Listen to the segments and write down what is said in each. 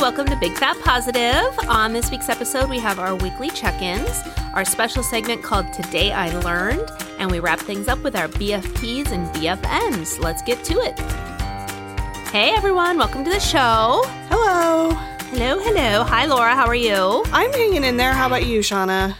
welcome to Big Fat Positive. On this week's episode, we have our weekly check-ins, our special segment called Today I Learned, and we wrap things up with our BFPs and BFNs. Let's get to it. Hey everyone, welcome to the show. Hello. Hello. Hi Laura, how are you? I'm hanging in there. How about you, Shauna?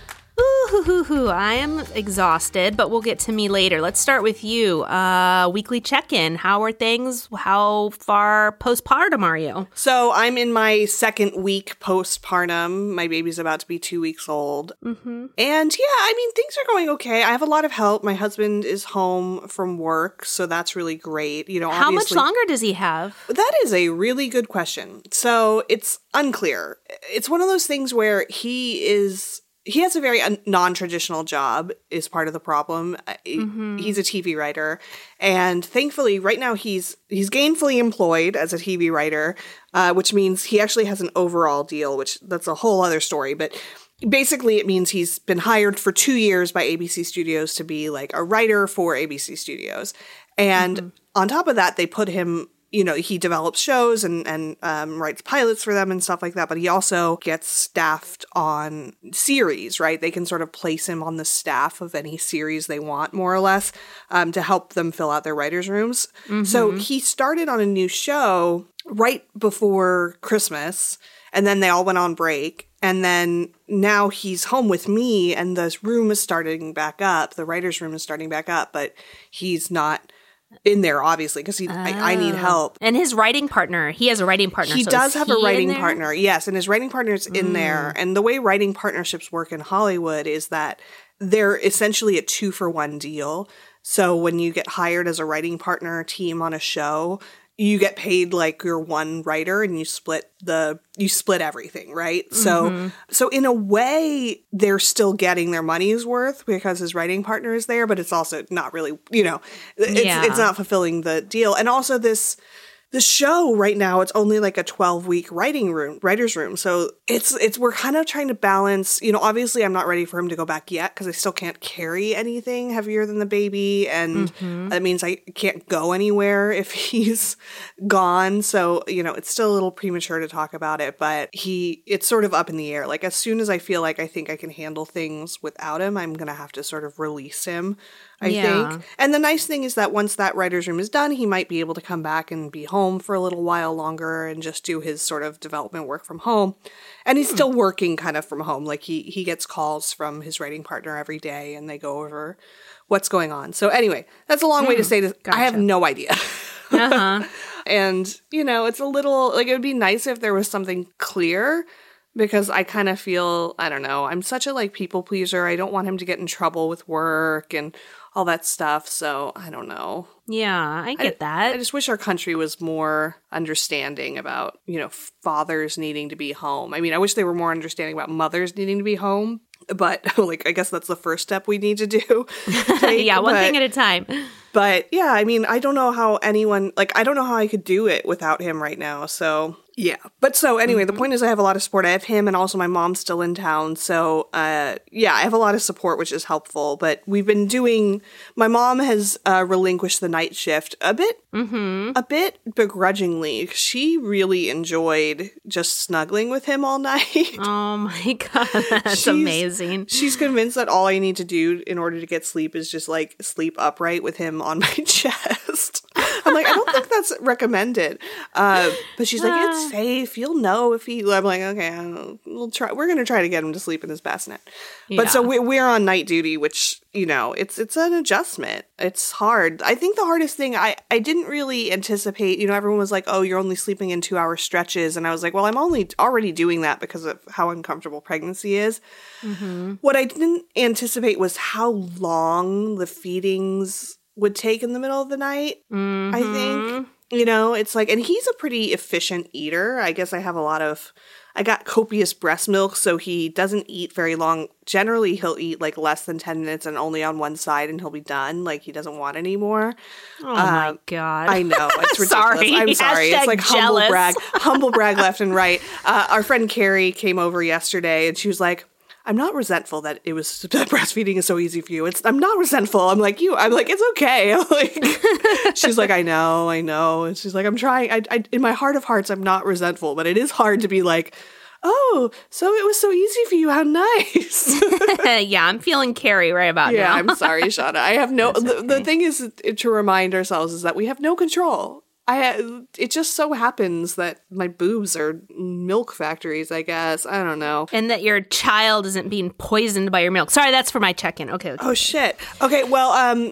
I am exhausted, but we'll get to me later. Let's start with you. Weekly check-in. How are things? How far postpartum are you? So I'm in my second week postpartum. My baby's about to be 2 weeks old. Mm-hmm. And yeah, I mean, things are going okay. I have a lot of help. My husband is home from work, so that's really great. You know, How much longer does he have? That is a really good question. So it's unclear. It's one of those things where he has a very non-traditional job is part of the problem. Mm-hmm. He's a TV writer. And thankfully, right now, he's gainfully employed as a TV writer, which means he actually has an overall deal, which that's a whole other story. But basically, it means he's been hired for 2 years by ABC Studios to be like a writer for ABC Studios. And on top of that, they put him... You know, he develops shows and writes pilots for them and stuff like that, but he also gets staffed on series, right? They can sort of place him on the staff of any series they want, more or less, to help them fill out their writers' rooms. Mm-hmm. So he started on a new show right before Christmas, and then they all went on break. And then now he's home with me, and the room is starting back up. The writer's room is starting back up, but he's not in there, obviously, because I need help. And his writing partner, he has a writing partner. He does have a writing partner, yes, and his writing partner's in there. And the way writing partnerships work in Hollywood is that they're essentially a 2-for-1 deal. So when you get hired as a writing partner team on a show, you get paid like you're one writer and you split everything, right? Mm-hmm. So in a way, they're still getting their money's worth because his writing partner is there, but it's also not really, it's not fulfilling the deal. And also the show right now, it's only like a 12-week writer's room. So we're kind of trying to balance, obviously I'm not ready for him to go back yet because I still can't carry anything heavier than the baby. And that means I can't go anywhere if he's gone. So, it's still a little premature to talk about it, but it's sort of up in the air. Like as soon as I feel like I think I can handle things without him, I'm going to have to sort of release him. I think. And the nice thing is that once that writer's room is done, he might be able to come back and be home for a little while longer and just do his sort of development work from home. And he's still working kind of from home. Like he gets calls from his writing partner every day and they go over what's going on. So anyway, that's a long way to say this. Gotcha. I have no idea. Uh-huh. And, it's a little, like it would be nice if there was something clear. Because I kind of feel, I don't know, I'm such a people pleaser. I don't want him to get in trouble with work and all that stuff. So I don't know. Yeah, I get that. I just wish our country was more understanding about, fathers needing to be home. I mean, I wish they were more understanding about mothers needing to be home. But I guess that's the first step we need to do. Yeah, one thing at a time. But yeah, I mean, I don't know how I don't know how I could do it without him right now. So yeah. But so anyway, the point is I have a lot of support. I have him and also my mom's still in town. So yeah, I have a lot of support, which is helpful. But my mom has relinquished the night shift a bit begrudgingly. She really enjoyed just snuggling with him all night. Oh my God, that's amazing. She's convinced that all I need to do in order to get sleep is just sleep upright with him on my chest. I'm like, I don't think that's recommended. But she's like, it's safe. You'll know if he... I'm like, okay, we'll try. We're going to try to get him to sleep in his bassinet. Yeah. But so we're on night duty, which, it's an adjustment. It's hard. I think the hardest thing, I didn't really anticipate, everyone was like, oh, you're only sleeping in 2-hour stretches. And I was like, well, I'm already doing that because of how uncomfortable pregnancy is. Mm-hmm. What I didn't anticipate was how long the feedings would take in the middle of the night, I think. It's and he's a pretty efficient eater. I guess I got copious breast milk, so he doesn't eat very long. Generally, he'll eat less than 10 minutes and only on one side, and he'll be done. He doesn't want any more. Oh my God. I know. It's ridiculous. Sorry. I'm sorry. Hashtag It's jealous. humble brag left and right. Our friend Carrie came over yesterday, and she was like, I'm not resentful that that breastfeeding is so easy for you. I'm not resentful. I'm like, it's okay. I'm like, she's like, I know. And she's like, I'm trying. I in my heart of hearts, I'm not resentful, but it is hard to be like, oh, so it was so easy for you. How nice. Yeah, I'm feeling Carrie right about now. Yeah, I'm sorry, Shauna. I have no, the thing is to remind ourselves is that we have no control. It just so happens that my boobs are milk factories, I guess. I don't know. And that your child isn't being poisoned by your milk. Sorry, that's for my check-in. Okay. Oh, shit. Okay, well,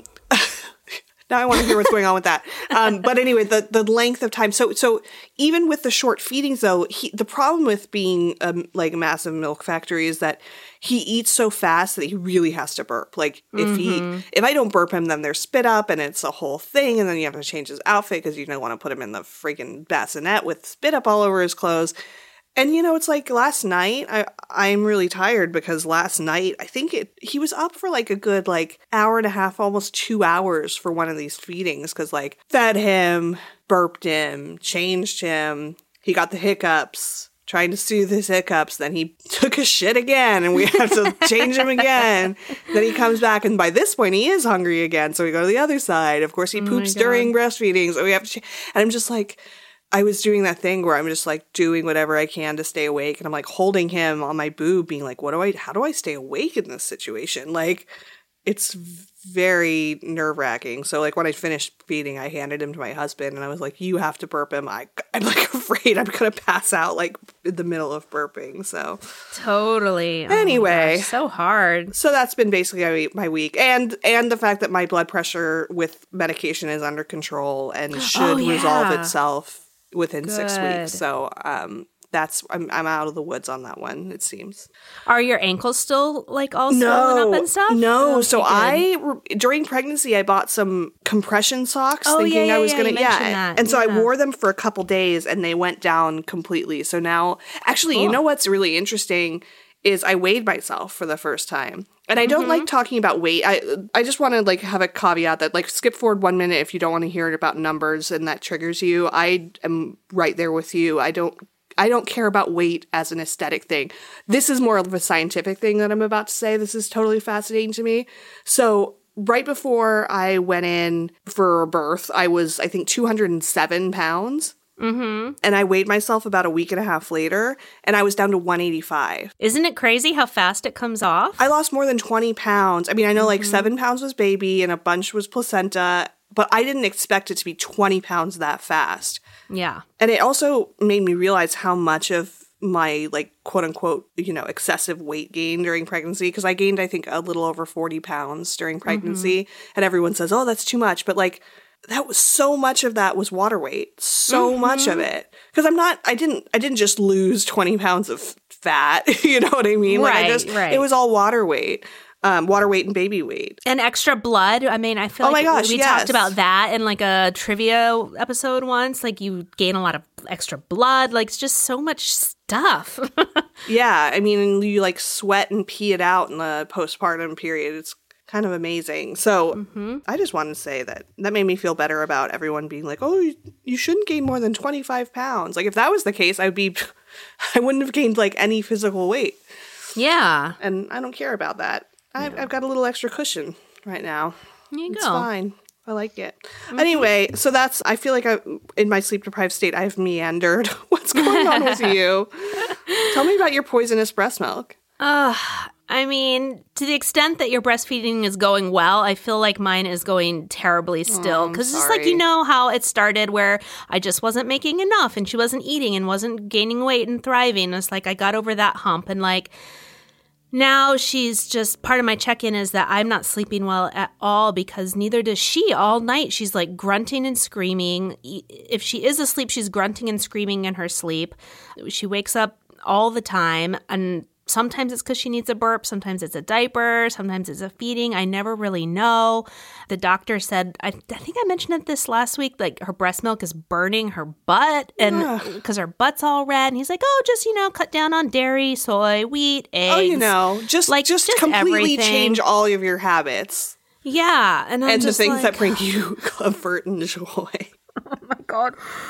now I want to hear what's going on with that. But anyway, the length of time. So even with the short feedings, though, the problem with being like a massive milk factory is that he eats so fast that he really has to burp. Like if I don't burp him, then there's spit up and it's a whole thing. And then you have to change his outfit because you don't want to put him in the freaking bassinet with spit up all over his clothes. And, it's like last night, I'm really tired because last night, I think he was up for like a good hour and a half, almost 2 hours for one of these feedings because fed him, burped him, changed him. He got the hiccups, trying to soothe his hiccups. Then he took a shit again and we have to change him again. Then he comes back and by this point he is hungry again. So we go to the other side. Of course, he poops during breastfeeding. So we have to, and I'm just like, I was doing that thing where I'm just doing whatever I can to stay awake. And I'm holding him on my boob being like, how do I stay awake in this situation? It's very nerve wracking. So when I finished feeding, I handed him to my husband and I was like, you have to burp him. I'm afraid I'm going to pass out in the middle of burping. So totally. Anyway. Oh gosh, so hard. So that's been basically my week. And the fact that my blood pressure with medication is under control and should resolve itself within 6 weeks. So I'm out of the woods on that one, it seems. Are your ankles still all swollen up and stuff? No. Okay, so during pregnancy, I bought some compression socks thinking I was going to, And so I wore them for a couple days and they went down completely. So now, actually, You know what's really interesting is I weighed myself for the first time. And I don't like talking about weight. I just want to have a caveat that skip forward 1 minute if you don't want to hear it about numbers and that triggers you. I am right there with you. I don't care about weight as an aesthetic thing. This is more of a scientific thing that I'm about to say. This is totally fascinating to me. So right before I went in for birth, I was, I think, 207 pounds. Mm-hmm. And I weighed myself about a week and a half later, and I was down to 185. Isn't it crazy how fast it comes off? I lost more than 20 pounds. I mean, I know 7 pounds was baby and a bunch was placenta, but I didn't expect it to be 20 pounds that fast. Yeah. And it also made me realize how much of my quote unquote, excessive weight gain during pregnancy, because I gained, I think, a little over 40 pounds during pregnancy. And everyone says, oh, that's too much. But that was so much of that was water weight. So much of it. Because I didn't just lose 20 pounds of fat. You know what I mean? Right. It was all water weight. Water weight and baby weight. And extra blood. I mean, I feel we talked about that in a trivia episode once. You gain a lot of extra blood. It's just so much stuff. Yeah. I mean, you sweat and pee it out in the postpartum period. It's kind of amazing. So I just wanted to say that made me feel better about everyone being like, oh, you shouldn't gain more than 25 pounds. If that was the case, I wouldn't have gained any physical weight. Yeah. And I don't care about that. I've got a little extra cushion right now. There you go. It's fine. I like it. Anyway, so I feel like in my sleep-deprived state, I've meandered. What's going on with you? Tell me about your poisonous breast milk. I mean, to the extent that your breastfeeding is going well, I feel like mine is going terribly still. Because it's how it started where I just wasn't making enough and she wasn't eating and wasn't gaining weight and thriving. It's I got over that hump and now she's just, part of my check-in is that I'm not sleeping well at all because neither does she. All night she's grunting and screaming. If she is asleep, she's grunting and screaming in her sleep. She wakes up all the time, and sometimes it's because she needs a burp. Sometimes it's a diaper. Sometimes it's a feeding. I never really know. The doctor said, I think I mentioned it this last week, her breast milk is burning her butt and because her butt's all red. And he's like, oh, just, cut down on dairy, soy, wheat, eggs. Oh, just completely everything. Change all of your habits. Yeah. And the things that bring you comfort and joy. Oh my God.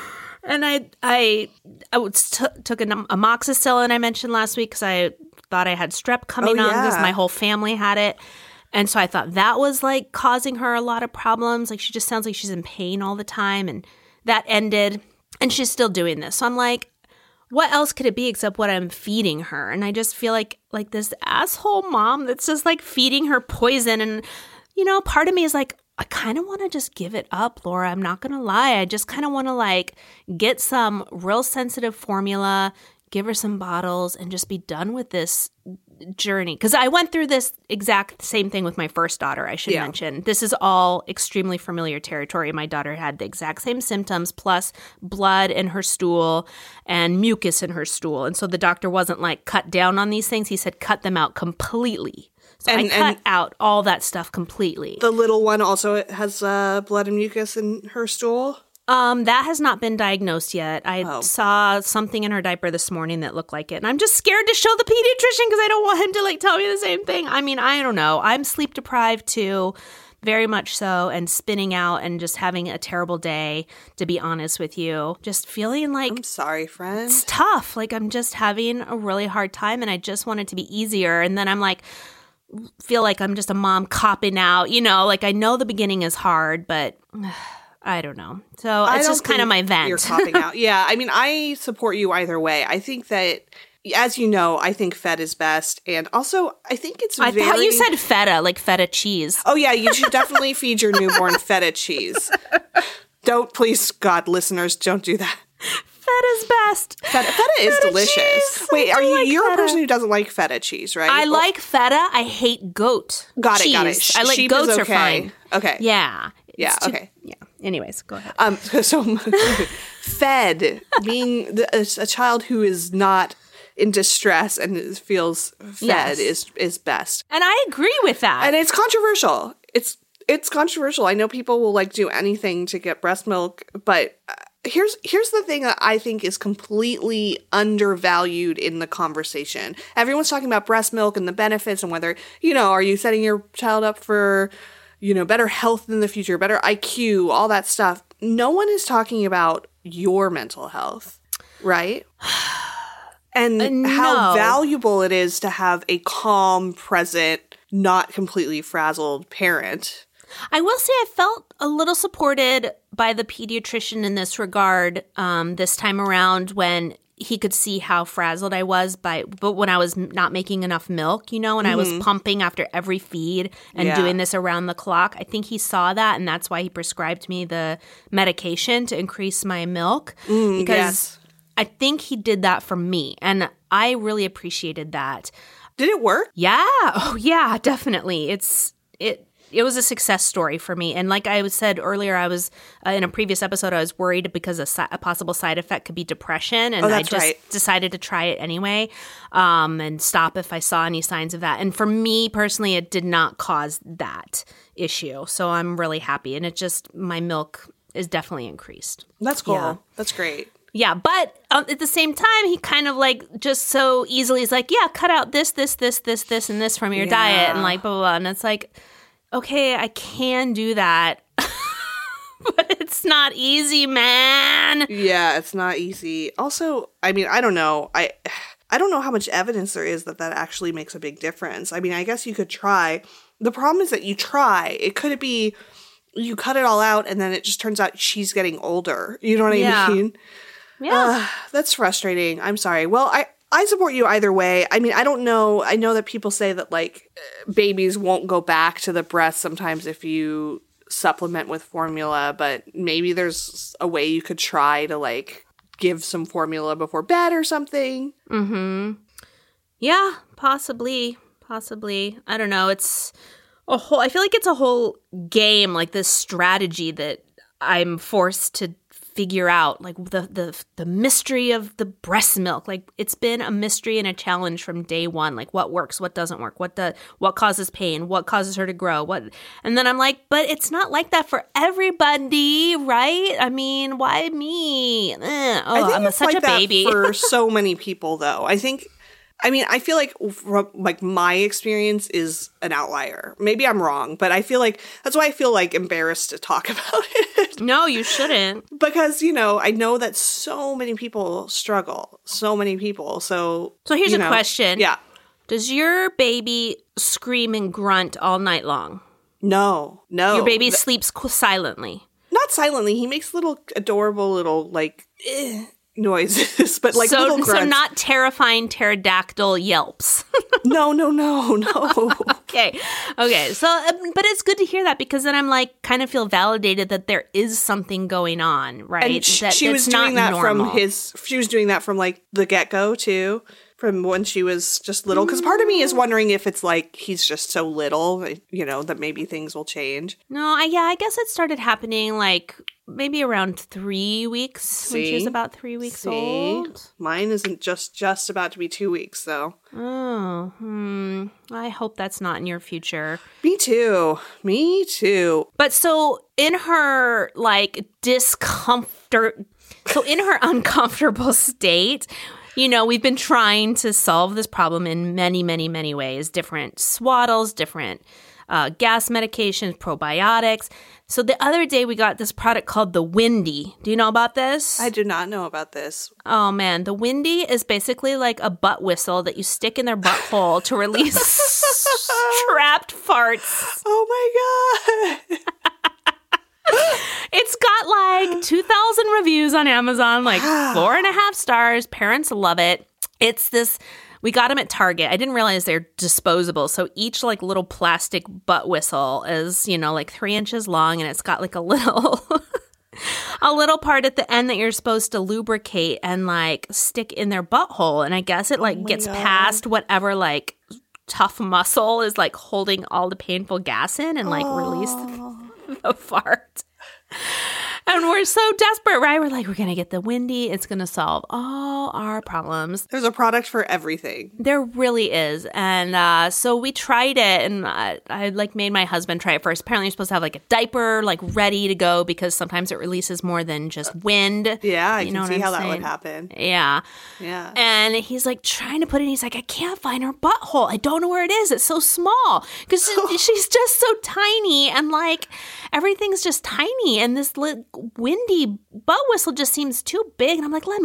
And I took amoxicillin I mentioned last week because I thought I had strep coming on because my whole family had it. And so I thought that was like causing her a lot of problems. Like she just sounds like she's in pain all the time. And that ended. And she's still doing this. So I'm like, what else could it be except what I'm feeding her? And I just feel like this asshole mom that's just like feeding her poison. And, you know, part of me is like, I kind of want to just give it up, Laura. I'm not going to lie. I just kind of want to like get some real sensitive formula, give her some bottles, and just be done with this journey. Because I went through this exact same thing with my first daughter, I should mention. This is all extremely familiar territory. My daughter had the exact same symptoms, plus blood in her stool and mucus in her stool. And so the doctor wasn't like cut down on these things. He said cut them out completely. So I cut out all that stuff completely. The little one also has blood and mucus in her stool? That has not been diagnosed yet. I saw something in her diaper this morning that looked like it. And I'm just scared to show the pediatrician because I don't want him to like tell me the same thing. I mean, I don't know. I'm sleep deprived too, very much so, and spinning out and just having a terrible day, to be honest with you. Just feeling like... I'm sorry, friend. It's tough. Like I'm just having a really hard time and I just want it to be easier. And then I'm like... feel like I'm just a mom copping out, you know, like I know the beginning is hard, but I don't know. So it's just kind of my vent. You're copping out. Yeah. I mean, I support you either way. I think that, as you know, I think fed is best. And also, I think it's I thought you said feta, like feta cheese. Oh, yeah. You should definitely feed your newborn feta cheese. Don't, please, God, listeners, don't do that. Feta's best. Feta is delicious. Cheese. Wait, you're a person who doesn't like feta cheese, right? I like feta. I hate goat cheese. Got it. I like goats are fine. Okay. Yeah. Yeah, okay. Yeah. Anyways, go ahead. So fed, being a child who is not in distress and feels fed is best. And I agree with that. And it's controversial. It's controversial. I know people will like do anything to get breast milk, but here's the thing that I think is completely undervalued in the conversation. Everyone's talking about breast milk and the benefits and whether, you know, are you setting your child up for, you know, better health in the future, better IQ, all that stuff. No one is talking about your mental health, right? And how valuable it is to have a calm, present, not completely frazzled parent. I will say I felt a little supported by the pediatrician in this regard this time around when he could see how frazzled I was but when I was not making enough milk, you know, and I was pumping after every feed and doing this around the clock. I think he saw that, and that's why he prescribed me the medication to increase my milk because I think he did that for me, and I really appreciated that. Did it work? Yeah. Oh, yeah, definitely. It was a success story for me. And like I said earlier, I was in a previous episode, I was worried because a possible side effect could be depression. And I just decided to try it anyway and stop if I saw any signs of that. And for me personally, it did not cause that issue. So I'm really happy. And my milk is definitely increased. That's cool. Yeah. That's great. Yeah, but at the same time, he kind of like just so easily is like, yeah, cut out this, and this from your diet and like blah, blah, blah. And it's like, okay, I can do that, but it's not easy, man. Yeah, it's not easy. Also, I mean, I don't know. I don't know how much evidence there is that actually makes a big difference. I mean, I guess you could try. The problem is that you try. It could be you cut it all out and then it just turns out she's getting older. You know what I mean? Yeah. That's frustrating. I'm sorry. Well, I support you either way. I mean, I don't know. I know that people say that, like, babies won't go back to the breast sometimes if you supplement with formula, but maybe there's a way you could try to, like, give some formula before bed or something. Mm-hmm. Yeah, possibly. I don't know. It's a whole, I feel like it's a whole game, like this strategy that I'm forced to figure out, like the mystery of the breast milk. Like it's been a mystery and a challenge from day one. Like what works, what doesn't work, what causes pain, what causes her to grow, and then I'm like, but it's not like that for everybody, right? I mean, why me? I'm such a baby for so many people, though. I think I mean, I feel like from, like, my experience is an outlier. Maybe I'm wrong, but I feel like that's why I feel like embarrassed to talk about it. No, you shouldn't. Because, you know, I know that so many people struggle. So many people. So here's a question. Yeah. Does your baby scream and grunt all night long? No. Your baby sleeps silently? Not silently. He makes little adorable little, like, noises, but like little grunts. So not terrifying pterodactyl yelps. No. Okay. So, but it's good to hear that, because then I'm like, kind of feel validated that there is something going on, right? And she was doing that she was doing that from like the get-go too, from when she was just little. Because part of me is wondering if it's like he's just so little, you know, that maybe things will change. No, I guess it started happening like maybe around 3 weeks, when she was about 3 weeks old. Mine isn't just about to be 2 weeks, though. Oh, I hope that's not in your future. Me too. But so in her like discomfort, in her uncomfortable state, you know, we've been trying to solve this problem in many, many, many ways. Different swaddles, different gas medications, probiotics. So the other day we got this product called the Windy. Do you know about this? I do not know about this. Oh, man. The Windy is basically like a butt whistle that you stick in their butthole to release trapped farts. Oh, my God. It's got like 2,000 reviews on Amazon, like 4.5 stars. Parents love it. It's this... We got them at Target. I didn't realize they're disposable. So each like little plastic butt whistle is, you know, like 3 inches long, and it's got like a little part at the end that you're supposed to lubricate and like stick in their butthole. And I guess it like gets past whatever like tough muscle is like holding all the painful gas in and like release the fart. And we're so desperate, right? We're like, we're going to get the Windy. It's going to solve all our problems. There's a product for everything. There really is. And so we tried it, and I like made my husband try it first. Apparently you're supposed to have like a diaper like ready to go, because sometimes it releases more than just wind. Yeah, I can see how that would happen. Yeah. And he's like trying to put it in. He's like, I can't find her butthole. I don't know where it is. It's so small. Because she's just so tiny, and like everything's just tiny. And this Windy butt whistle just seems too big. And I'm like,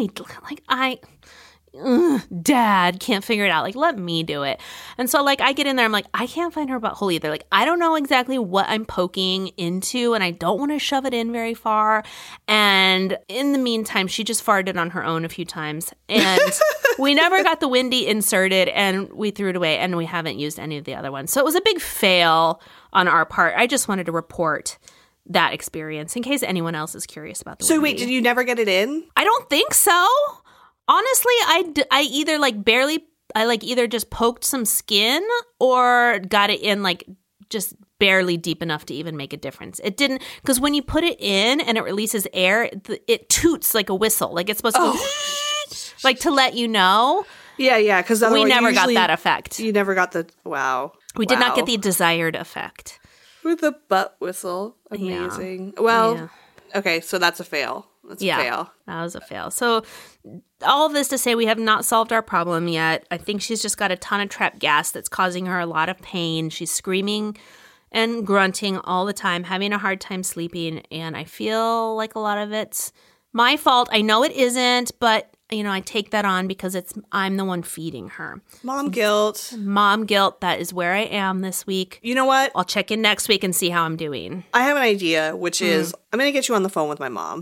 Dad can't figure it out. Like, let me do it. And so like I get in there, I'm like, I can't find her butthole either. Like, I don't know exactly what I'm poking into, and I don't want to shove it in very far. And in the meantime, she just farted on her own a few times, and we never got the Windy inserted, and we threw it away, and we haven't used any of the other ones. So it was a big fail on our part. I just wanted to report that experience in case anyone else is curious about the Windy. So wait, did you never get it in? I don't think so. Honestly, I either like either just poked some skin or got it in like just barely deep enough to even make a difference. It didn't, because when you put it in and it releases air, it toots like a whistle. Like it's supposed to go like to let you know. Yeah, because we never got that effect. You never got the, wow. We did not get the desired effect. With the butt whistle. Amazing. Yeah. Well, okay, so that's a fail. That's a fail. That was a fail. So all of this to say we have not solved our problem yet. I think she's just got a ton of trapped gas that's causing her a lot of pain. She's screaming and grunting all the time, having a hard time sleeping, and I feel like a lot of it's my fault. I know it isn't, but you know, I take that on because I'm the one feeding her. Mom guilt. That is where I am this week. You know what? I'll check in next week and see how I'm doing. I have an idea, which is I'm going to get you on the phone with my mom.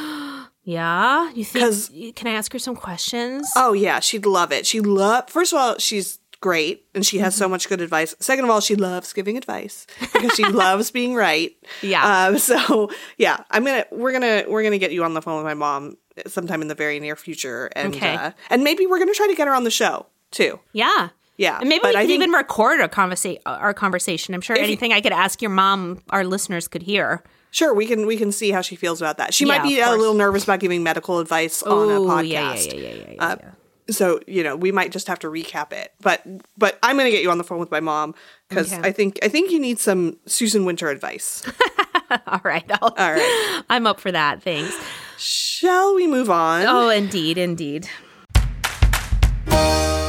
Yeah? You think? Can I ask her some questions? Oh, yeah. She'd love it. First of all, she's great and she has so much good advice. Second of all, she loves giving advice because she loves being right. Yeah. So yeah, we're gonna get you on the phone with my mom sometime in the very near future, and and maybe we're gonna try to get her on the show too. Yeah. Yeah. And maybe we could even record our conversation. I'm sure anything I could ask your mom, our listeners could hear. Sure, we can see how she feels about that. She might be a little nervous about giving medical advice on a podcast. Yeah. So, you know, we might just have to recap it. But I'm going to get you on the phone with my mom because I think you need some Susan Winter advice. All right. All right. I'm up for that. Thanks. Shall we move on? Oh, indeed.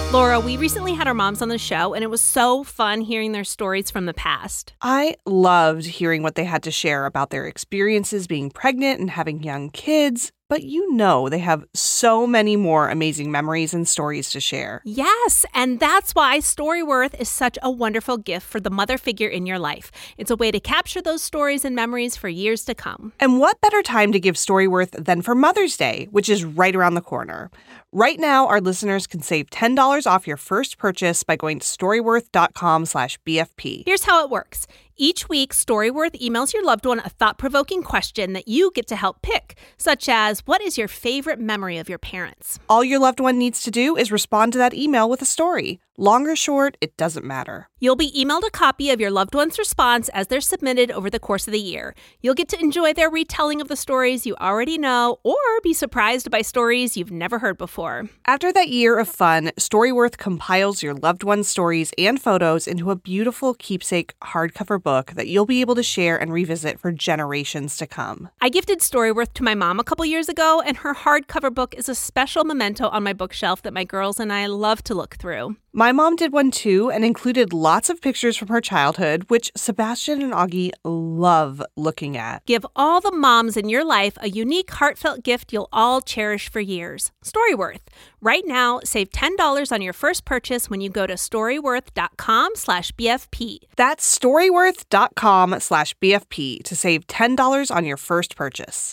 Laura, we recently had our moms on the show, and it was so fun hearing their stories from the past. I loved hearing what they had to share about their experiences being pregnant and having young kids. But you know they have so many more amazing memories and stories to share. Yes, and that's why Storyworth is such a wonderful gift for the mother figure in your life. It's a way to capture those stories and memories for years to come. And what better time to give Storyworth than for Mother's Day, which is right around the corner. Right now, our listeners can save $10 off your first purchase by going to storyworth.com/BFP. Here's how it works. Each week, Storyworth emails your loved one a thought-provoking question that you get to help pick, such as, what is your favorite memory of your parents? All your loved one needs to do is respond to that email with a story. Long or short, it doesn't matter. You'll be emailed a copy of your loved one's response as they're submitted over the course of the year. You'll get to enjoy their retelling of the stories you already know or be surprised by stories you've never heard before. After that year of fun, Storyworth compiles your loved one's stories and photos into a beautiful keepsake hardcover book that you'll be able to share and revisit for generations to come. I gifted Storyworth to my mom a couple years ago, and her hardcover book is a special memento on my bookshelf that my girls and I love to look through. My mom did one too and included lots of pictures from her childhood, which Sebastian and Augie love looking at. Give all the moms in your life a unique, heartfelt gift you'll all cherish for years. Storyworth. Right now, save $10 on your first purchase when you go to storyworth.com/BFP. That's storyworth.com/BFP to save $10 on your first purchase.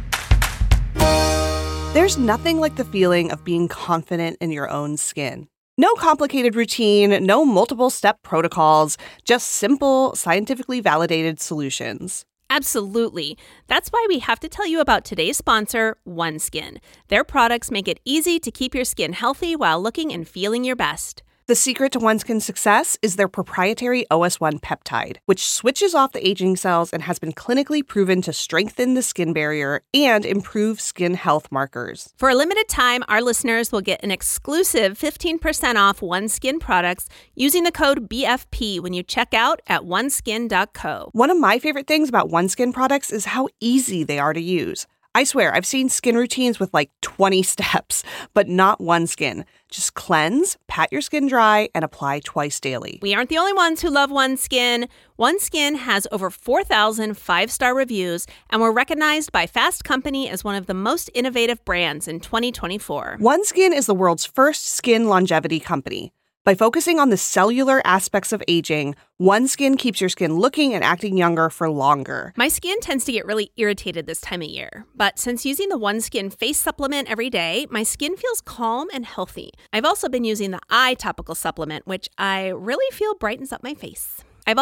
There's nothing like the feeling of being confident in your own skin. No complicated routine, no multiple-step protocols, just simple, scientifically validated solutions. Absolutely. That's why we have to tell you about today's sponsor, OneSkin. Their products make it easy to keep your skin healthy while looking and feeling your best. The secret to OneSkin's success is their proprietary OS1 peptide, which switches off the aging cells and has been clinically proven to strengthen the skin barrier and improve skin health markers. For a limited time, our listeners will get an exclusive 15% off OneSkin products using the code BFP when you check out at oneskin.co. One of my favorite things about OneSkin products is how easy they are to use. I swear, I've seen skin routines with like 20 steps, but not OneSkin. Just cleanse, pat your skin dry, and apply twice daily. We aren't the only ones who love OneSkin. OneSkin has over 4,000 five-star reviews, and we're recognized by Fast Company as one of the most innovative brands in 2024. OneSkin is the world's first skin longevity company. By focusing on the cellular aspects of aging, OneSkin keeps your skin looking and acting younger for longer. My skin tends to get really irritated this time of year, but since using the OneSkin face supplement every day, my skin feels calm and healthy. I've also been using the eye topical supplement, which I really feel brightens up my face.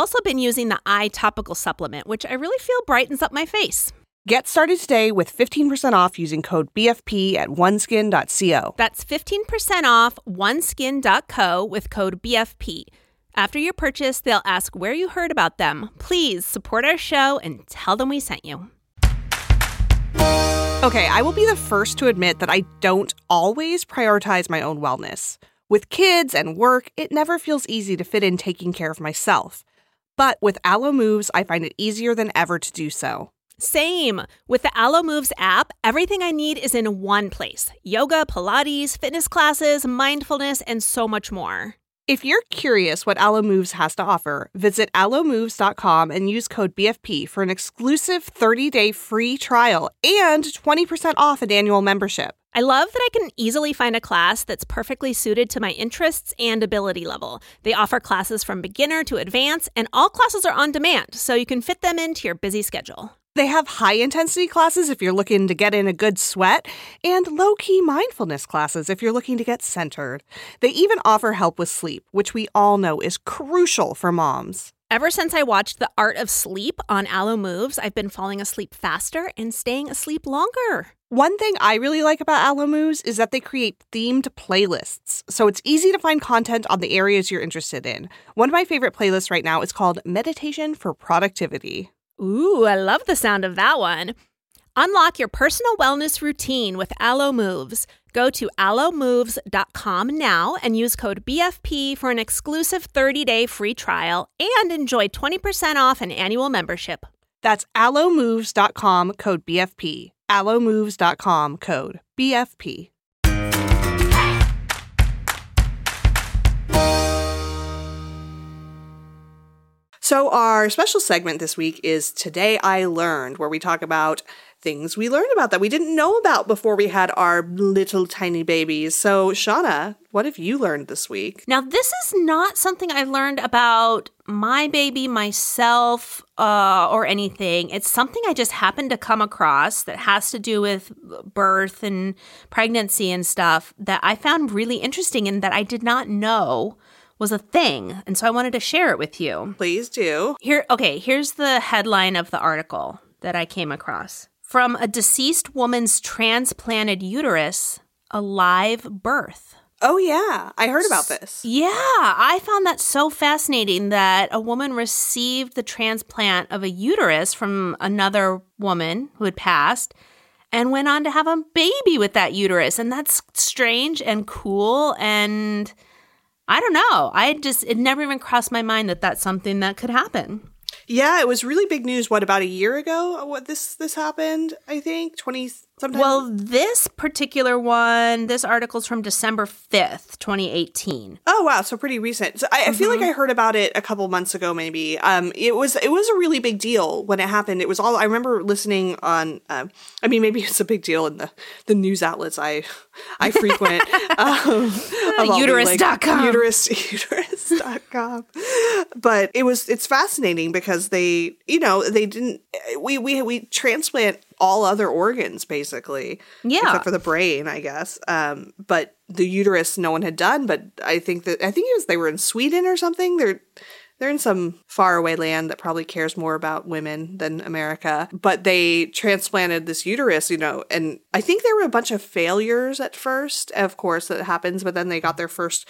Get started today with 15% off using code BFP at oneskin.co. That's 15% off oneskin.co with code BFP. After your purchase, they'll ask where you heard about them. Please support our show and tell them we sent you. Okay, I will be the first to admit that I don't always prioritize my own wellness. With kids and work, it never feels easy to fit in taking care of myself. But with Alo Moves, I find it easier than ever to do so. Same. With the Alo Moves app, everything I need is in one place. Yoga, Pilates, fitness classes, mindfulness, and so much more. If you're curious what Alo Moves has to offer, visit alomoves.com and use code BFP for an exclusive 30-day free trial and 20% off an annual membership. I love that I can easily find a class that's perfectly suited to my interests and ability level. They offer classes from beginner to advanced, and all classes are on demand, so you can fit them into your busy schedule. They have high-intensity classes if you're looking to get in a good sweat, and low-key mindfulness classes if you're looking to get centered. They even offer help with sleep, which we all know is crucial for moms. Ever since I watched The Art of Sleep on Alo Moves, I've been falling asleep faster and staying asleep longer. One thing I really like about Alo Moves is that they create themed playlists, so it's easy to find content on the areas you're interested in. One of my favorite playlists right now is called Meditation for Productivity. Ooh, I love the sound of that one. Unlock your personal wellness routine with Alo Moves. Go to alomoves.com now and use code BFP for an exclusive 30-day free trial and enjoy 20% off an annual membership. That's alomoves.com, code BFP. alomoves.com, code BFP. So our special segment this week is Today I Learned, where we talk about things we learned about that we didn't know about before we had our little tiny babies. So, Shauna, what have you learned this week? Now, this is not something I learned about my baby, myself, or anything. It's something I just happened to come across that has to do with birth and pregnancy and stuff that I found really interesting and that I did not know was a thing. And so I wanted to share it with you. Please do. Here's the headline of the article that I came across. From a deceased woman's transplanted uterus, a live birth. Oh, yeah. I heard about this. Yeah. I found that so fascinating that a woman received the transplant of a uterus from another woman who had passed and went on to have a baby with that uterus. And that's strange and cool. And I don't know. It never even crossed my mind that that's something that could happen. Yeah, it was really big news. What, about a year ago? What this happened? I think sometime. Well, this particular one, this article's from December 5th, 2018. Oh wow, so pretty recent. So I feel like I heard about it a couple months ago, maybe. It was a really big deal when it happened. It was all I remember listening on. Maybe it's a big deal in the news outlets I frequent. Uterus.com. Uterus.com. But it's fascinating because they didn't. We transplant all other organs, basically. Yeah. Except for the brain, I guess. But the uterus no one had done, but I think they were in Sweden or something. They're in some faraway land that probably cares more about women than America. But they transplanted this uterus, and I think there were a bunch of failures at first, of course, that happens, but then they've got their first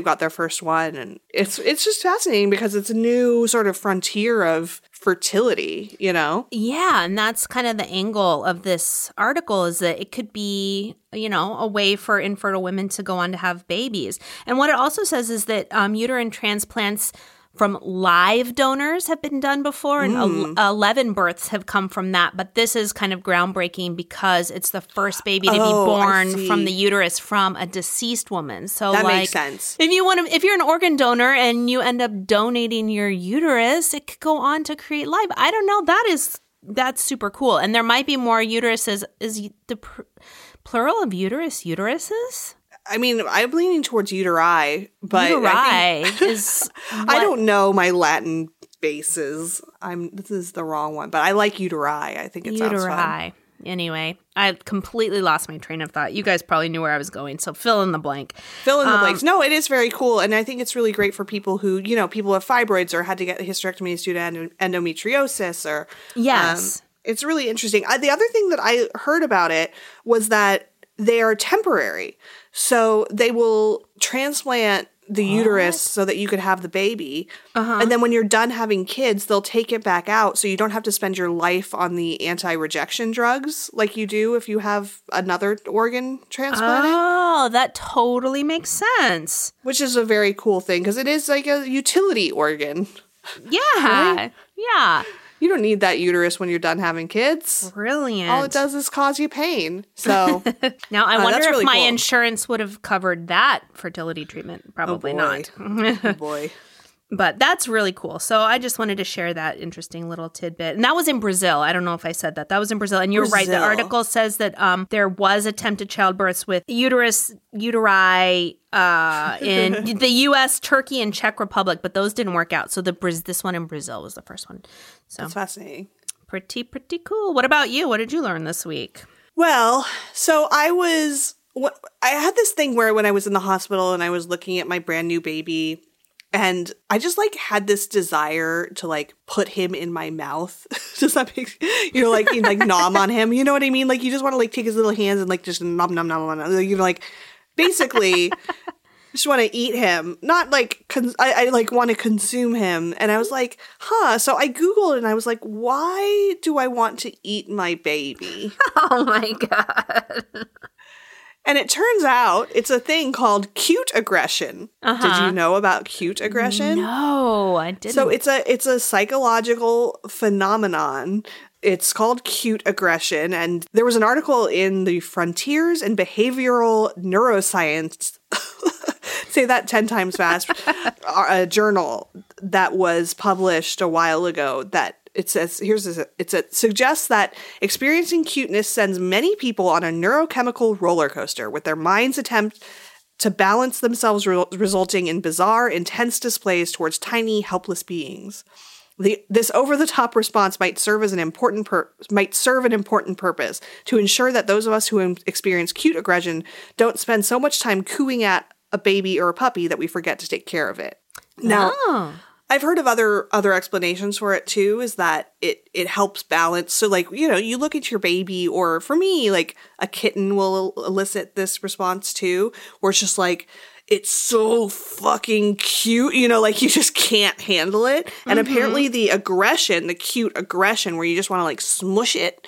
one. And it's just fascinating because it's a new sort of frontier of fertility, Yeah, and that's kind of the angle of this article is that it could be, a way for infertile women to go on to have babies. And what it also says is that uterine transplants from live donors have been done before, and 11 births have come from that. But this is kind of groundbreaking because it's the first baby to be born from the uterus from a deceased woman. So that makes sense. If you're an organ donor and you end up donating your uterus, it could go on to create life. I don't know. That's super cool. And there might be more uteruses. Is the plural of uteruses? I'm leaning towards uteri, but uteri is I don't know my Latin bases. This is the wrong one, but I like uteri. I think it sounds fun. Anyway, I completely lost my train of thought. You guys probably knew where I was going, so fill in the blank. Fill in the blanks. No, it is very cool, and I think it's really great for people who, people have fibroids or had to get hysterectomies due to endometriosis or yes. It's really interesting. The other thing that I heard about it was that they are temporary. So they will transplant the uterus so that you could have the baby. And then when you're done having kids, they'll take it back out so you don't have to spend your life on the anti-rejection drugs like you do if you have another organ transplanted. Oh, that totally makes sense. Which is a very cool thing because it is like a utility organ. Yeah. Right? Yeah. You don't need that uterus when you're done having kids. Brilliant. All it does is cause you pain. So now I wonder if my insurance would have covered that fertility treatment. Probably not. Oh boy. But that's really cool. So I just wanted to share that interesting little tidbit. And that was in Brazil. I don't know if I said that. That was in Brazil. And you're right. The article says that there was attempted childbirths with uteri in the U.S., Turkey, and Czech Republic. But those didn't work out. So this one in Brazil was the first one. So that's fascinating. Pretty cool. What about you? What did you learn this week? Well, so I had this thing where when I was in the hospital and I was looking at my brand new baby, and I just had this desire to put him in my mouth. Does that make you nom on him? You know what I mean? You just want to take his little hands and just nom nom nom nom. Basically, just want to eat him. Not I want to consume him. And I was like, So I Googled and I was like, why do I want to eat my baby? Oh my God. And it turns out it's a thing called cute aggression. Did you know about cute aggression? No, I didn't. So it's a psychological phenomenon. It's called cute aggression. And there was an article in the Frontiers in Behavioral Neuroscience say that 10 times fast. A journal that was published a while ago that it says, it suggests that experiencing cuteness sends many people on a neurochemical roller coaster with their minds attempt to balance themselves, resulting in bizarre, intense displays towards tiny, helpless beings. This over-the-top response might serve an important purpose to ensure that those of us who experience cute aggression don't spend so much time cooing at a baby or a puppy that we forget to take care of it. Now, I've heard of other explanations for it too, is that it helps balance. So like, you look at your baby, or for me, like a kitten will elicit this response too, where it's just like, it's so fucking cute, like you just can't handle it. And apparently the cute aggression where you just want to like smush it,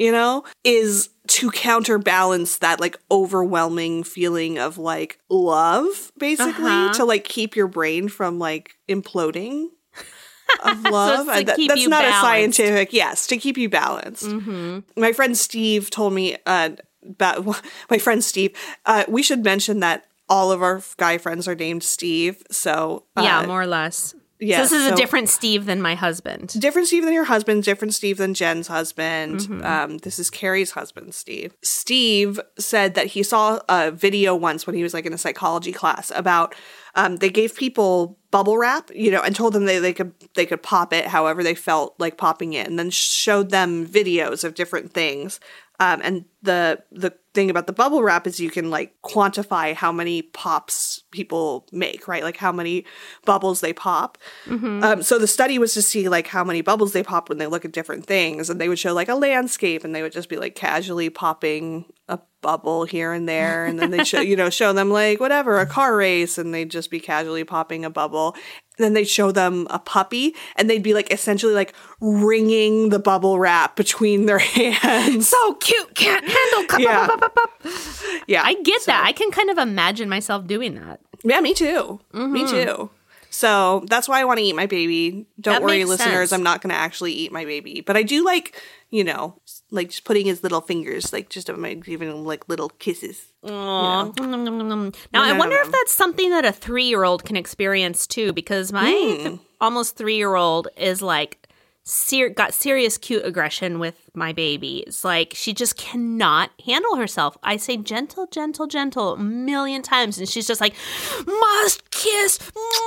is to counterbalance that like overwhelming feeling of like love, basically, to like keep your brain from like imploding of love. So that's not balanced. A scientific, to keep you balanced. My friend Steve told me about my friend Steve. We should mention that all of our guy friends are named Steve. So yeah, more or less. Yeah, so this is a different Steve than my husband. Different Steve than your husband, different Steve than Jen's husband. This is Carrie's husband, Steve. Steve said that he saw a video once when he was like in a psychology class about they gave people bubble wrap, and told them they could pop it however they felt like popping it, and then showed them videos of different things. And the thing about the bubble wrap is you can like quantify how many pops people make, right? Like how many bubbles they pop. So the study was to see like how many bubbles they pop when they look at different things, and they would show like a landscape, and they would just be like casually popping a bubble here and there, and then they show them like whatever, a car race, and they'd just be casually popping a bubble. Then they'd show them a puppy, and they'd be like essentially like wringing the bubble wrap between their hands. So cute, can't handle. Yeah, I get that. I can kind of imagine myself doing that. Yeah, me too. Me too. So that's why I want to eat my baby. Don't worry, listeners. I'm not going to actually eat my baby, but I do like, like just putting his little fingers, like just giving him like little kisses. Now, I wonder if that's something that a 3-year-old can experience too, because my almost 3-year-old is like got serious cute aggression with my baby. It's like she just cannot handle herself. I say gentle, gentle, gentle a million times, and she's just like, must kiss.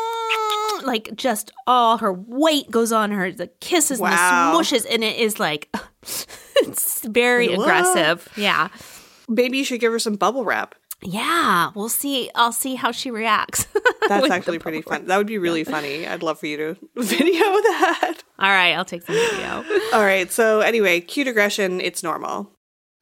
Like just all her weight goes on her, the kisses and the smooshes, and it is like, it's very aggressive. Yeah. Maybe you should give her some bubble wrap. Yeah, we'll see. I'll see how she reacts. That's actually pretty fun. That would be really funny. I'd love for you to video that. All right, I'll take some video. All right, so anyway, cute aggression, it's normal.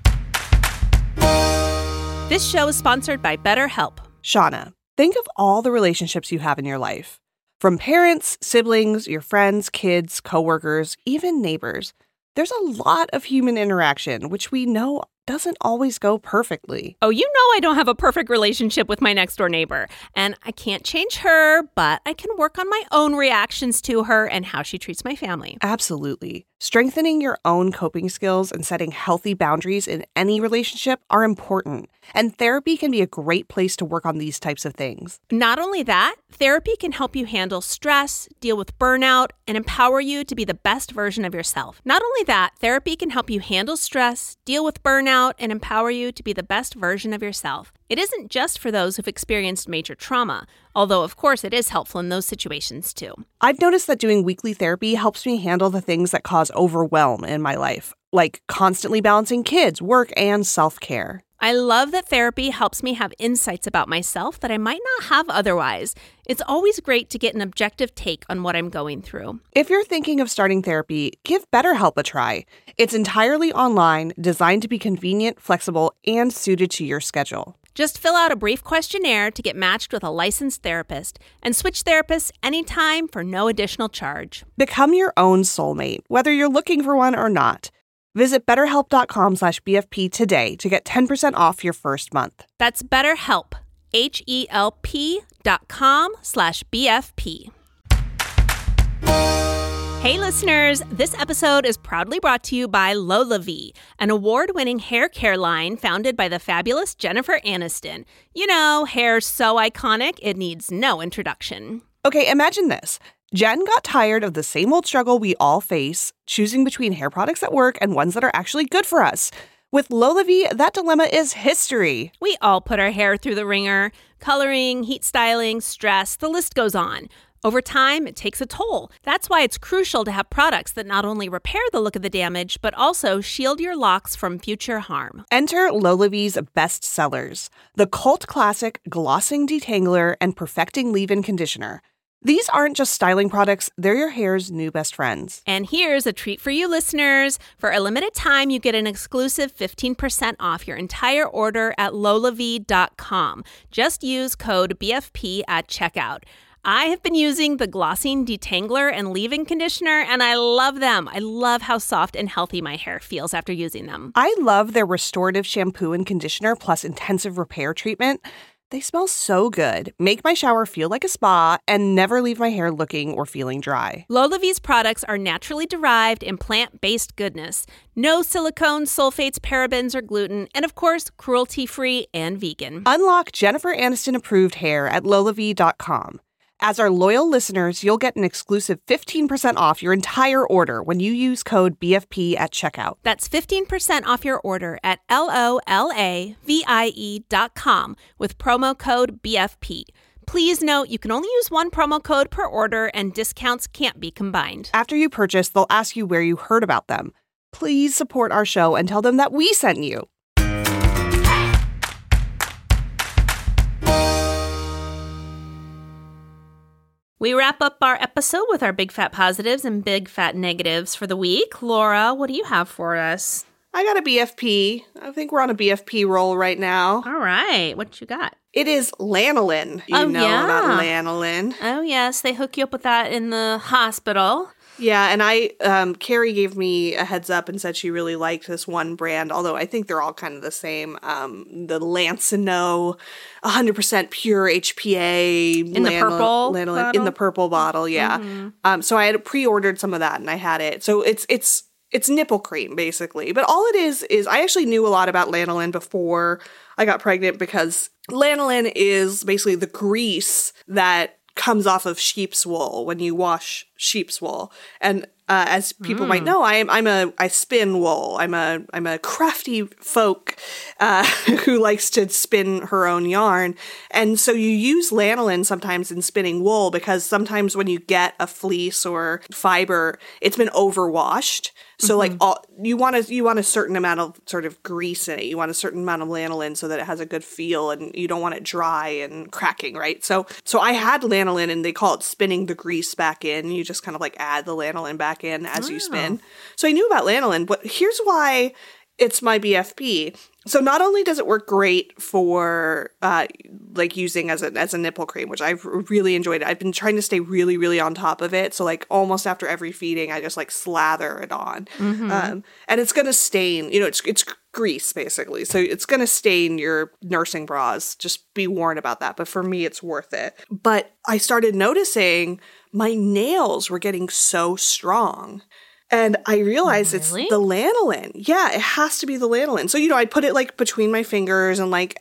This show is sponsored by BetterHelp. Shauna, think of all the relationships you have in your life. From parents, siblings, your friends, kids, coworkers, even neighbors. There's a lot of human interaction, which we know doesn't always go perfectly. Oh, I don't have a perfect relationship with my next door neighbor. And I can't change her, but I can work on my own reactions to her and how she treats my family. Absolutely. Strengthening your own coping skills and setting healthy boundaries in any relationship are important. And therapy can be a great place to work on these types of things. Not only that, therapy can help you handle stress, deal with burnout, and empower you to be the best version of yourself. Not only that, therapy can help you handle stress, deal with burnout, and empower you to be the best version of yourself. It isn't just for those who've experienced major trauma, although of course it is helpful in those situations too. I've noticed that doing weekly therapy helps me handle the things that cause overwhelm in my life, like constantly balancing kids, work, and self-care. I love that therapy helps me have insights about myself that I might not have otherwise. It's always great to get an objective take on what I'm going through. If you're thinking of starting therapy, give BetterHelp a try. It's entirely online, designed to be convenient, flexible, and suited to your schedule. Just fill out a brief questionnaire to get matched with a licensed therapist and switch therapists anytime for no additional charge. Become your own soulmate, whether you're looking for one or not. Visit BetterHelp.com/BFP today to get 10% off your first month. That's BetterHelp, HELP.com/BFP. Hey listeners, this episode is proudly brought to you by LolaVie, an award-winning hair care line founded by the fabulous Jennifer Aniston. You know, hair so iconic, it needs no introduction. Okay, imagine this. Jen got tired of the same old struggle we all face, choosing between hair products that work and ones that are actually good for us. With LolaVie, that dilemma is history. We all put our hair through the ringer. Coloring, heat styling, stress, the list goes on. Over time, it takes a toll. That's why it's crucial to have products that not only repair the look of the damage, but also shield your locks from future harm. Enter LolaVie's best sellers, the cult classic Glossing Detangler and Perfecting Leave-In Conditioner. These aren't just styling products, they're your hair's new best friends. And here's a treat for you listeners. For a limited time, you get an exclusive 15% off your entire order at lolavie.com. Just use code BFP at checkout. I have been using the Glossing Detangler and Leave-In Conditioner, and I love them. I love how soft and healthy my hair feels after using them. I love their restorative shampoo and conditioner plus intensive repair treatment. They smell so good, make my shower feel like a spa, and never leave my hair looking or feeling dry. LolaVie's products are naturally derived and plant-based goodness. No silicones, sulfates, parabens, or gluten, and of course, cruelty-free and vegan. Unlock Jennifer Aniston-approved hair at lolavie.com. As our loyal listeners, you'll get an exclusive 15% off your entire order when you use code BFP at checkout. That's 15% off your order at LOLAVIE.com with promo code BFP. Please note you can only use one promo code per order and discounts can't be combined. After you purchase, they'll ask you where you heard about them. Please support our show and tell them that we sent you. We wrap up our episode with our big fat positives and big fat negatives for the week. Laura, what do you have for us? I got a BFP. I think we're on a BFP roll right now. All right. What you got? It is lanolin. You know about lanolin. Oh, yes. They hook you up with that in the hospital. Yeah, and Carrie gave me a heads up and said she really liked this one brand, although I think they're all kind of the same. The Lancino 100% pure HPA. In the purple bottle? In the purple bottle, yeah. Mm-hmm. So I had pre-ordered some of that and I had it. So it's nipple cream, basically. But all it is I actually knew a lot about lanolin before I got pregnant because lanolin is basically the grease that comes off of sheep's wool when you wash sheep's wool. And as people might know, I spin wool. I'm a crafty folk who likes to spin her own yarn. And so you use lanolin sometimes in spinning wool because sometimes when you get a fleece or fiber, it's been overwashed. So like you want a certain amount of sort of grease in it. You want a certain amount of lanolin so that it has a good feel and you don't want it dry and cracking, right? So I had lanolin and they call it spinning the grease back in. You just kind of like add the lanolin back in as you spin. So I knew about lanolin, but here's why it's my BFP. So not only does it work great for like using as a nipple cream, which I've really enjoyed. I've been trying to stay really, really on top of it. So like almost after every feeding, I just like slather it on. Mm-hmm. And it's going to stain, it's grease basically. So it's going to stain your nursing bras. Just be warned about that. But for me, it's worth it. But I started noticing my nails were getting so strong. And I realized it's the lanolin. Yeah, it has to be the lanolin. So, I put it like between my fingers and like,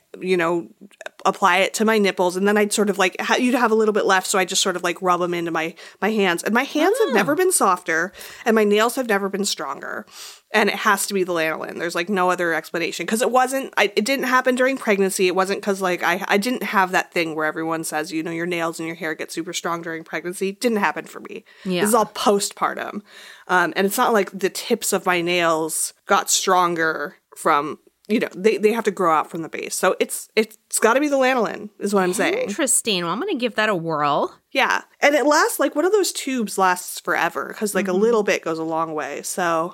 apply it to my nipples. And then I'd sort of like, you'd have a little bit left. So I just sort of like rub them into my hands. And my hands have never been softer and my nails have never been stronger. And it has to be the lanolin. There's like no other explanation. Because it didn't happen during pregnancy. It wasn't because like I didn't have that thing where everyone says, your nails and your hair get super strong during pregnancy. It didn't happen for me. Yeah. This is all postpartum. And it's not like the tips of my nails got stronger from, they have to grow out from the base. So it's got to be the lanolin is what I'm saying. Interesting. Well, I'm going to give that a whirl. Yeah. And it lasts like one of those tubes lasts forever because like a little bit goes a long way. So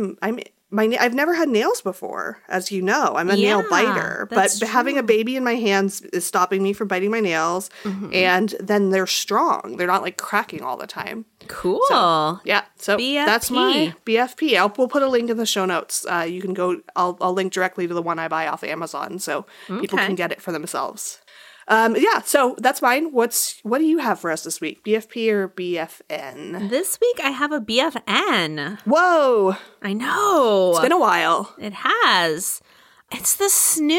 I've never had nails before, as you know. I'm a nail biter, but having a baby in my hands is stopping me from biting my nails. Mm-hmm. And then they're strong. They're not like cracking all the time. Cool. So, yeah. So BFP. That's my BFP. We'll put a link in the show notes. You can go. I'll link directly to the one I buy off Amazon, so people can get it for themselves. Yeah, so that's mine. What do you have for us this week? BFP or BFN? This week I have a BFN. Whoa. I know. It's been a while. It has. It's the Snoo.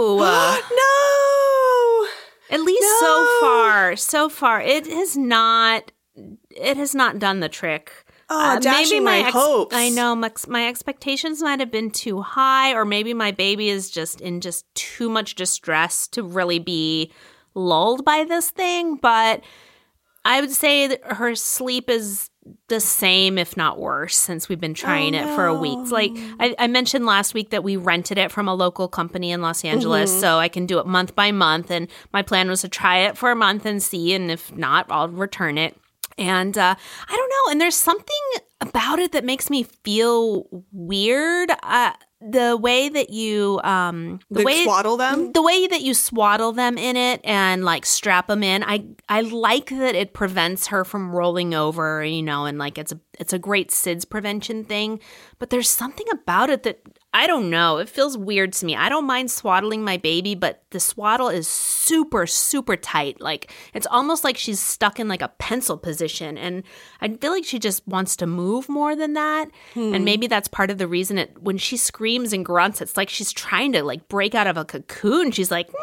No. At least so far. It has not done the trick. Dashing my hopes. I know my expectations might have been too high, or maybe my baby is just in too much distress to really be lulled by this thing. But I would say that her sleep is the same, if not worse, since we've been trying it for a week. It's like I mentioned last week that we rented it from a local company in Los Angeles, so I can do it month by month. And my plan was to try it for a month and see, and if not, I'll return it. And I don't know. And there's something about it that makes me feel weird. The way that you swaddle them? The way that you swaddle them in it and like strap them in. I like that it prevents her from rolling over, and like it's a great SIDS prevention thing. But there's something about it that I don't know. It feels weird to me. I don't mind swaddling my baby, but the swaddle is super, super tight. Like it's almost like she's stuck in like a pencil position. And I feel like she just wants to move more than that. And maybe that's part of the reason when she screams and grunts, it's like she's trying to like break out of a cocoon. She's like,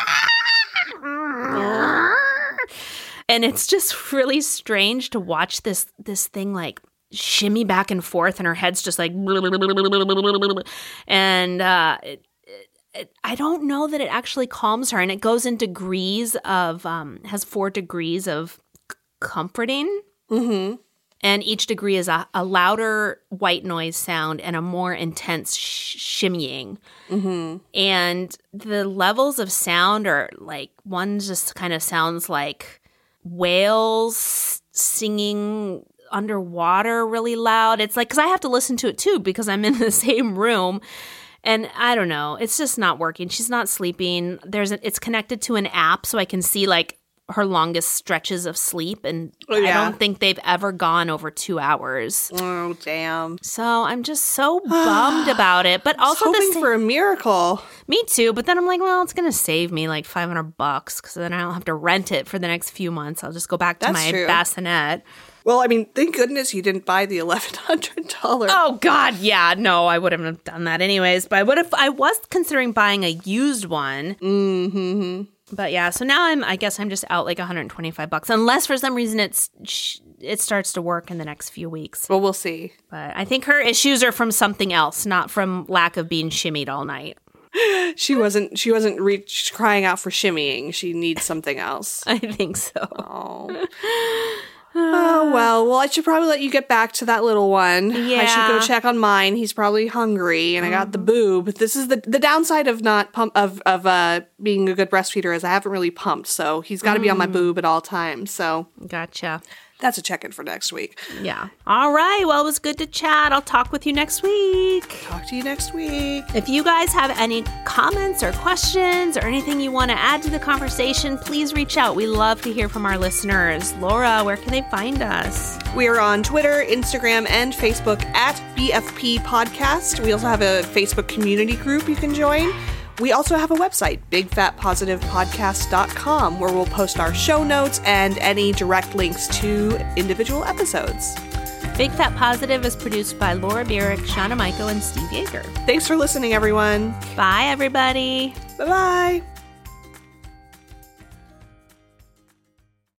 and it's just really strange to watch this thing like shimmy back and forth, and her head's just like, and I don't know that it actually calms her, and it goes in degrees of has 4 degrees of comforting, and each degree is a louder white noise sound and a more intense shimmying, and the levels of sound are like, one just kind of sounds like whales singing underwater really loud. It's like, because I have to listen to it too because I'm in the same room, and I don't know, it's just not working. She's not sleeping. It's connected to an app, so I can see like her longest stretches of sleep, and I don't think they've ever gone over 2 hours. Oh damn! So I'm just so bummed about it. But also hoping for a miracle. Me too. But then I'm like, well, it's gonna save me like $500 because then I don't have to rent it for the next few months. I'll just go back to my bassinet. Well, I mean, thank goodness you didn't buy the $1,100. Oh, God, yeah. No, I wouldn't have done that anyways. But what if I was considering buying a used one? But yeah, so now I guess I'm just out like $125, unless for some reason it starts to work in the next few weeks. Well, we'll see. But I think her issues are from something else, not from lack of being shimmied all night. She wasn't crying out for shimmying. She needs something else. I think so. Oh. Oh, well, I should probably let you get back to that little one. Yeah. I should go check on mine. He's probably hungry, and I got the boob. This is the downside of not being a good breastfeeder is I haven't really pumped, so he's got to be on my boob at all times. So gotcha. That's a check-in for next week. Yeah. All right. Well, it was good to chat. I'll talk with you next week. Talk to you next week. If you guys have any comments or questions or anything you want to add to the conversation, please reach out. We love to hear from our listeners. Laura, where can they find us? We are on Twitter, Instagram, and Facebook at BFP Podcast. We also have a Facebook community group you can join. We also have a website, bigfatpositivepodcast.com, where we'll post our show notes and any direct links to individual episodes. Big Fat Positive is produced by Laura Bierich, Shauna Michael, and Steve Yeager. Thanks for listening, everyone. Bye, everybody. Bye-bye.